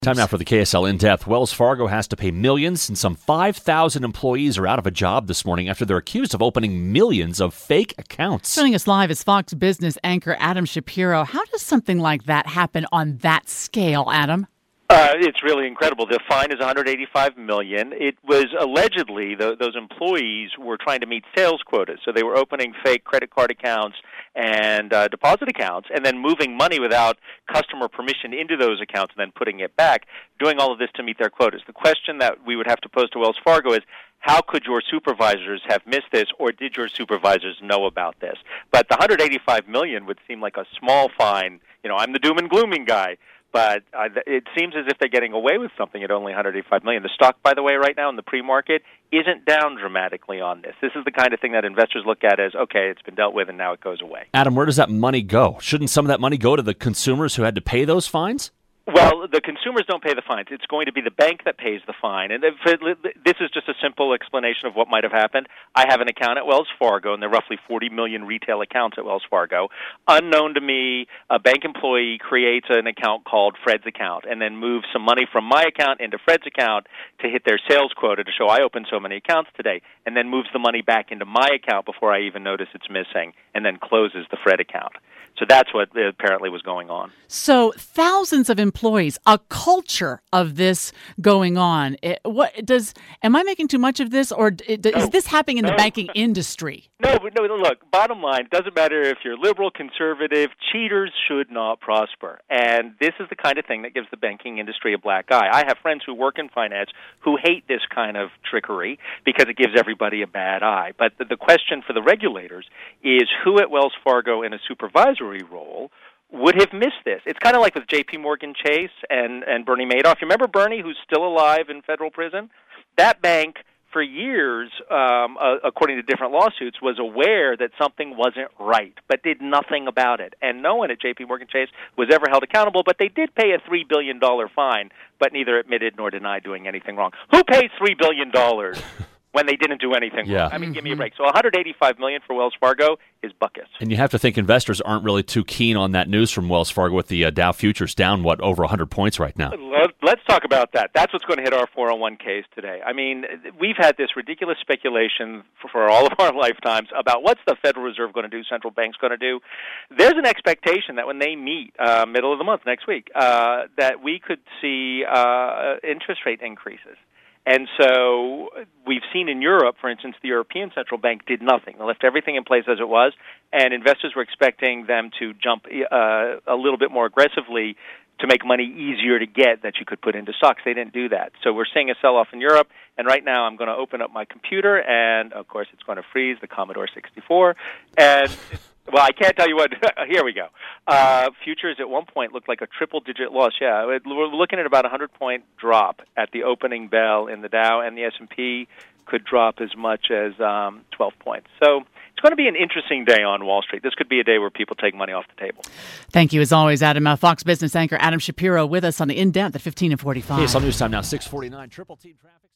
Time now for the KSL In-Depth. Wells Fargo has to pay millions, and some 5,000 employees are out of a job this morning after they're accused of opening millions of fake accounts. Joining us live is Fox Business anchor Adam Shapiro. How does something like that happen on that scale, Adam? It's really incredible. The fine is $185 million. It was allegedly those employees were trying to meet sales quotas, so they were opening fake credit card accounts and deposit accounts, and then moving money without customer permission into those accounts, and then putting it back, doing all of this to meet their quotas. The question that we would have to pose to Wells Fargo is, how could your supervisors have missed this, or did your supervisors know about this? But the $185 million would seem like a small fine. You know, I'm the doom and glooming guy. But it seems as if they're getting away with something at only $185 million. The stock, by the way, right now in the pre-market isn't down dramatically on this. This is the kind of thing that investors look at as, okay, it's been dealt with and now it goes away. Adam, where does that money go? Shouldn't some of that money go to the consumers who had to pay those fines? Well, the consumers don't pay the fines. It's going to be the bank that pays the fine. And this is just a simple explanation of what might have happened. I have an account at Wells Fargo, and there are roughly 40 million retail accounts at Wells Fargo. Unknown to me, a bank employee creates an account called Fred's account and then moves some money from my account into Fred's account to hit their sales quota to show I opened so many accounts today, and then moves the money back into my account before I even notice it's missing, and then closes the Fred account. So that's what apparently was going on. So thousands of employees, a culture of this going on. Am I making too much of this, or is this happening in the banking industry? No, look, bottom line, it doesn't matter if you're liberal, conservative, cheaters should not prosper. And this is the kind of thing that gives the banking industry a black eye. I have friends who work in finance who hate this kind of trickery because it gives everybody a bad eye. But the question for the regulators is who at Wells Fargo in a supervisory role would have missed this. It's kind of like with J.P. Morgan Chase and Bernie Madoff. You remember Bernie, who's still alive in federal prison? That bank, for years, according to different lawsuits, was aware that something wasn't right, but did nothing about it. And no one at J.P. Morgan Chase was ever held accountable, but they did pay a $3 billion fine, but neither admitted nor denied doing anything wrong. Who pays $3 billion when they didn't do anything wrong? I mean, give me a break. So $185 million for Wells Fargo is buckets. And you have to think investors aren't really too keen on that news from Wells Fargo with the Dow futures down, over 100 points right now. Let's talk about that. That's what's going to hit our 401ks today. I mean, we've had this ridiculous speculation for all of our lifetimes about what's the Federal Reserve going to do, central bank's going to do. There's an expectation that when they meet middle of the month next week, that we could see interest rate increases. And so we've seen in Europe, for instance, the European Central Bank did nothing. They left everything in place as it was, and investors were expecting them to jump a little bit more aggressively to make money easier to get that you could put into stocks. They didn't do that. So we're seeing a sell-off in Europe, and right now I'm going to open up my computer, and, of course, it's going to freeze the Commodore 64. And, well, I can't tell you what. Here we go. Futures at one point looked like a triple-digit loss. Yeah, we're looking at about a 100-point drop at the opening bell in the Dow, and the S&P could drop as much as 12 points. So it's going to be an interesting day on Wall Street. This could be a day where people take money off the table. Thank you, as always, Adam. Fox Business anchor Adam Shapiro with us on the In-Depth at 15 and 45. KSL News Time now, 6:49. Triple Team Traffic.